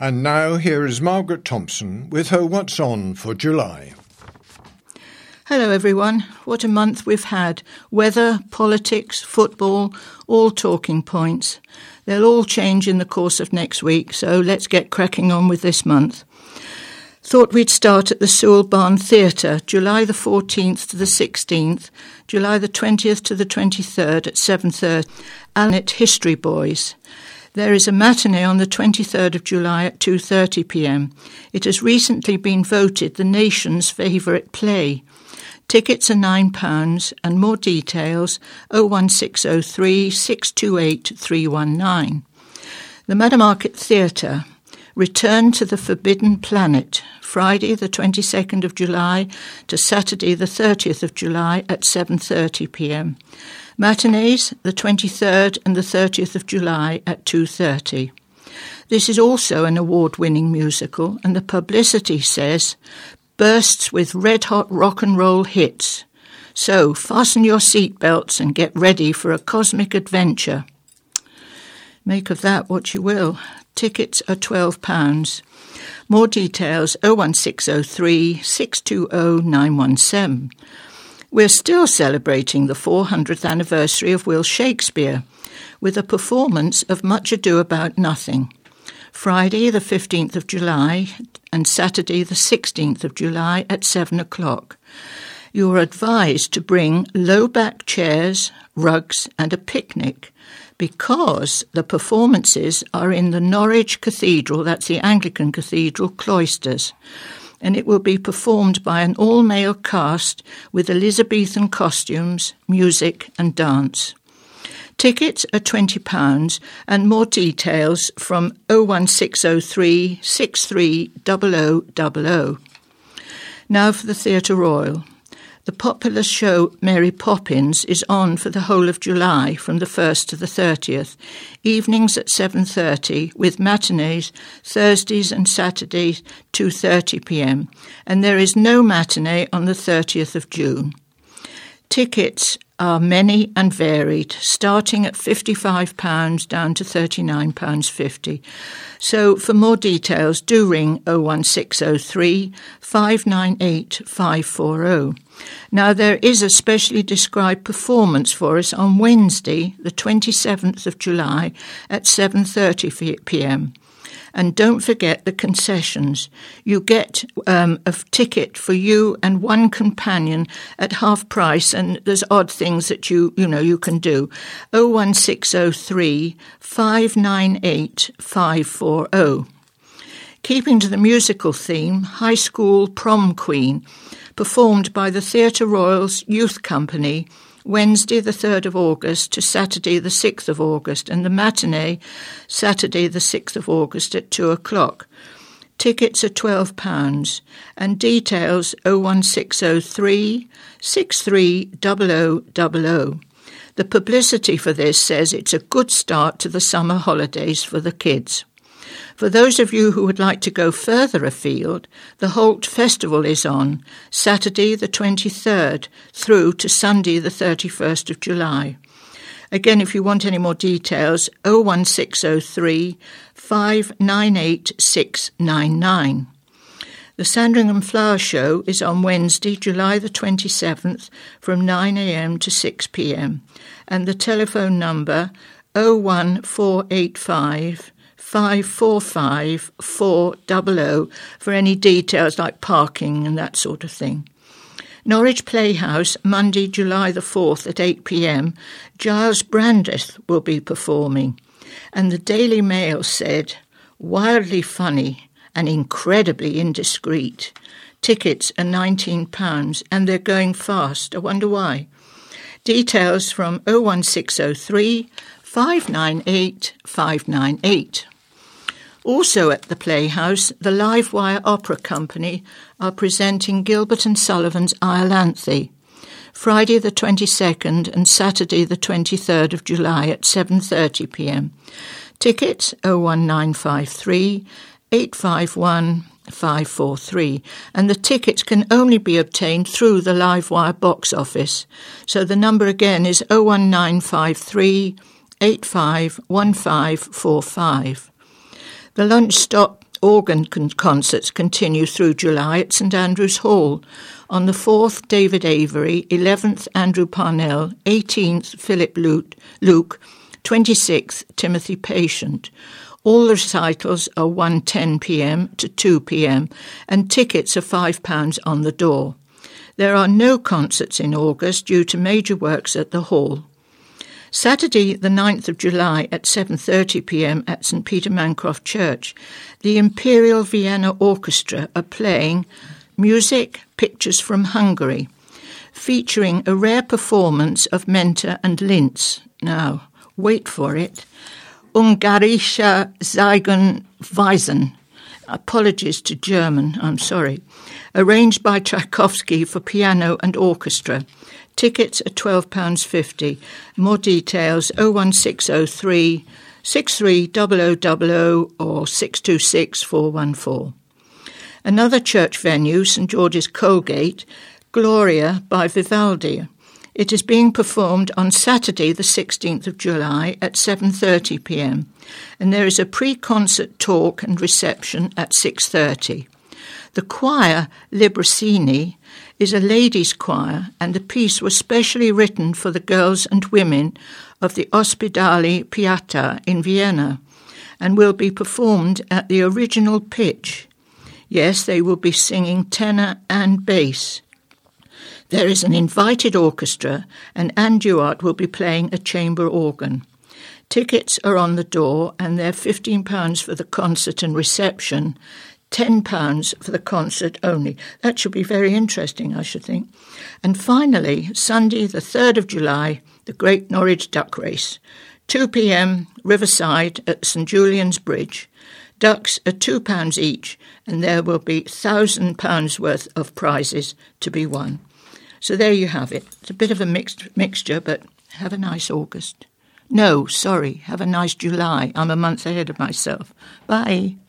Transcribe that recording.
And now here is Margaret Thompson with her What's On for July. Hello everyone. What a month we've had. Weather, politics, football, all talking points. They'll all change in the course of next week, so let's get cracking on with this month. Thought we'd start at the Sewell Barn Theatre, July the 14th to the 16th, July the 20th to the 23rd at 7:30, Alnet History Boys. There is a matinee on the 23rd of July at 2:30 p.m. It has recently been voted the nation's favourite play. Tickets are £9 and more details 01603 628 319. The Meadowmarket Theatre, Return to the Forbidden Planet, Friday the 22nd of July to Saturday the 30th of July at 7:30 p.m. Matinees, the 23rd and the 30th of July at 2:30. This is also an award-winning musical, and the publicity says, bursts with red-hot rock and roll hits. So fasten your seatbelts and get ready for a cosmic adventure. Make of that what you will. Tickets are £12. More details 01603 620 917. We're still celebrating the 400th anniversary of Will Shakespeare with a performance of Much Ado About Nothing. Friday the 15th of July and Saturday the 16th of July at 7 o'clock. You're advised to bring low-back chairs, rugs and a picnic because the performances are in the Norwich Cathedral, that's the Anglican Cathedral, cloisters, and it will be performed by an all-male cast with Elizabethan costumes, music and dance. Tickets are £20 and more details from 01603 63 0000. Now for the Theatre Royal. The popular show Mary Poppins is on for the whole of July from the 1st to the 30th, evenings at 7:30 with matinees Thursdays and Saturdays 2:30 p.m. and there is no matinee on the 30th of June. Tickets are many and varied, starting at £55 down to £39.50. So for more details, do ring 01603 598 540. Now there is a specially described performance for us on Wednesday, the 27th of July at 7:30 p.m. And don't forget the concessions. You get a ticket for you and one companion at half price, and there's odd things that you can do. 01603 598 540. Keeping to the musical theme, High School Prom Queen, performed by the Theatre Royal's Youth Company, Wednesday the 3rd of August to Saturday the 6th of August, and the matinee Saturday the 6th of August at 2 o'clock. Tickets are £12 and details 01603 63 0000. The publicity for this says it's a good start to the summer holidays for the kids. For those of you who would like to go further afield, the Holt Festival is on Saturday the 23rd through to Sunday the 31st of July. Again, if you want any more details, 01603 598 699. The Sandringham Flower Show is on Wednesday, July the 27th from 9 a.m. to 6 p.m. and the telephone number 01485 545 400 for any details like parking and that sort of thing. Norwich Playhouse, Monday, July the 4th at 8 p.m, Giles Brandreth will be performing. And the Daily Mail said, wildly funny and incredibly indiscreet. Tickets are £19 and they're going fast. I wonder why. Details from 01603 598 598. Also at the Playhouse, the Livewire Opera Company are presenting Gilbert and Sullivan's Iolanthe, Friday the 22nd and Saturday the 23rd of July at 7:30 p.m. Tickets 01953 851 543, and the tickets can only be obtained through the Livewire box office. So the number again is 01953 851545. The lunch stop organ concerts continue through July at St Andrew's Hall. On the 4th, David Avery, 11th, Andrew Parnell, 18th, Philip Luke, 26th, Timothy Patient. All the recitals are 1:10 p.m. to 2 p.m. and tickets are £5 on the door. There are no concerts in August due to major works at the hall. Saturday, the 9th of July at 7:30 p.m. at St Peter Mancroft Church, the Imperial Vienna Orchestra are playing Music, Pictures from Hungary, featuring a rare performance of Mentor and Linz. Now, wait for it. Ungarische Seigenweisen. Apologies to German, I'm sorry. Arranged by Tchaikovsky for piano and orchestra. Tickets are £12.50. More details 01603 630000 or 626 414. Another church venue, St George's Colgate, Gloria by Vivaldi. It is being performed on Saturday the 16th of July at 7:30 p.m. and there is a pre-concert talk and reception at 6:30. The choir, Libracini, is a ladies' choir and the piece was specially written for the girls and women of the Ospedale Pietà in Vienna and will be performed at the original pitch. Yes, they will be singing tenor and bass. There is an invited orchestra and Anne Duart will be playing a chamber organ. Tickets are on the door and they're £15 for the concert and reception, £10 for the concert only. That should be very interesting, I should think. And finally, Sunday the 3rd of July, the Great Norwich Duck Race, 2 p.m, Riverside at St Julian's Bridge. Ducks are £2 each and there will be £1,000 worth of prizes to be won. So there you have it. It's a bit of a mixture, but have a nice August. No, sorry, have a nice July. I'm a month ahead of myself. Bye.